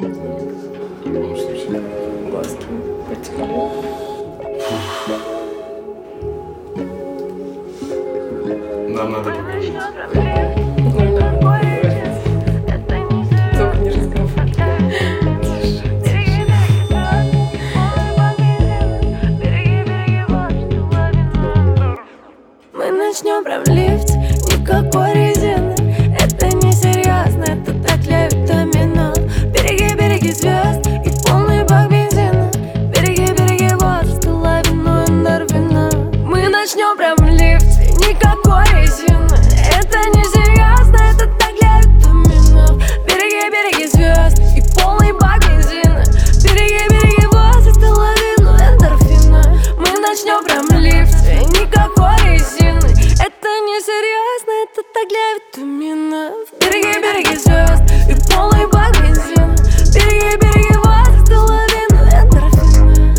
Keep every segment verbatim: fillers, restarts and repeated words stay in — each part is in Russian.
В любом случае. Глазки потекли. Нам надо поговорить. Только не разговаривай. Мы начнем прям в лифте, никакой резины. Это не серьезно, это так для витаминов. Береги, береги звезд и полный бак бензина. Береги, береги возраст и лавину эндорфина. Мы начнем прям в лифте, никакой резины. Это не серьезно, это так для витаминов. Береги, береги звезд и полный бак бензина. Береги, береги возраст и лавину эндорфина. Мы начнем прям в лифте, никакой резины. Это не серьезно, это так для витаминов. Береги, береги звезд и полный бак бензина. Береги, береги возраст и лавину эндорфина.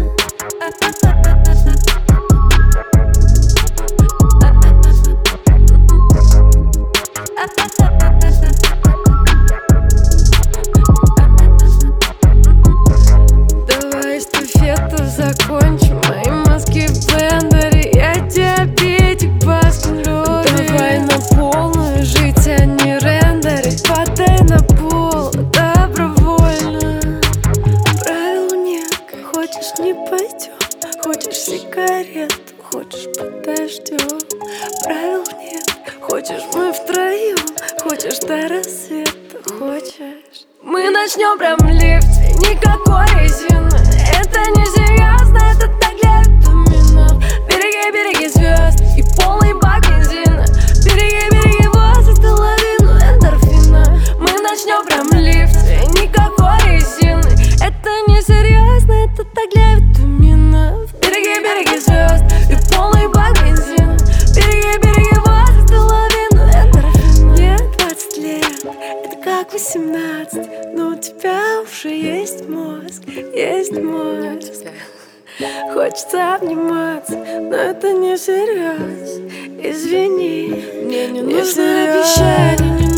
Давай эстафету закончим, мои мозги в блендере. Я диабетик, баскин-роллер. Давай на полную жить, а не рендерить. Падай на пол добровольно. Правил нет, хочешь не пойдем. Хочешь сигарету, хочешь подождем. Правил нет, хочешь мы втроем. Хочешь до рассвета, хочешь. Мы начнем прям в лифте, никакой резины. Это не серьезно, это так для витаминов. Береги, береги звезд и полный бак бензина. Береги, береги возраст и лавину эндорфина. Мы начнем прям в лифте, никакой резины. Это не серьезно, это так для витаминов. Береги, береги звезд и полный бак бензина. Береги, береги возраст и лавину эндорфина. Мне двадцать лет, это как восемнадцать. Но у тебя уже есть мозг, есть мозг. Хочется обниматься, но это не всерьез. Извини, мне не нужно обещание, не